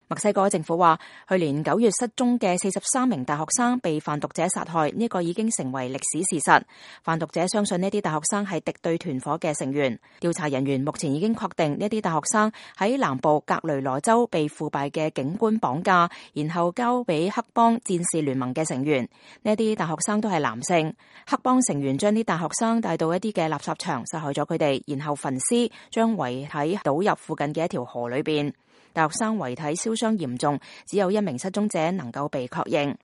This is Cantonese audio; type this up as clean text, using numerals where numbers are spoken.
墨西哥政府話，去年9月失蹤嘅43名大學生被販毒者殺害，呢個已經成為歷史事實。販毒者相信呢啲大學生係敵對團伙嘅成員。調查人員目前已經確定呢啲大學生喺南部格雷羅州被腐敗嘅警官綁架，然後交俾黑幫戰士聯盟嘅成員。呢啲大學生都係男性。黑幫成員將啲大學生帶到一啲嘅垃圾場，殺害咗佢哋，然後焚屍，將遺體倒入附近嘅一條河裏邊。大學生遺體燒傷嚴重，只有1名失蹤者能夠被確認。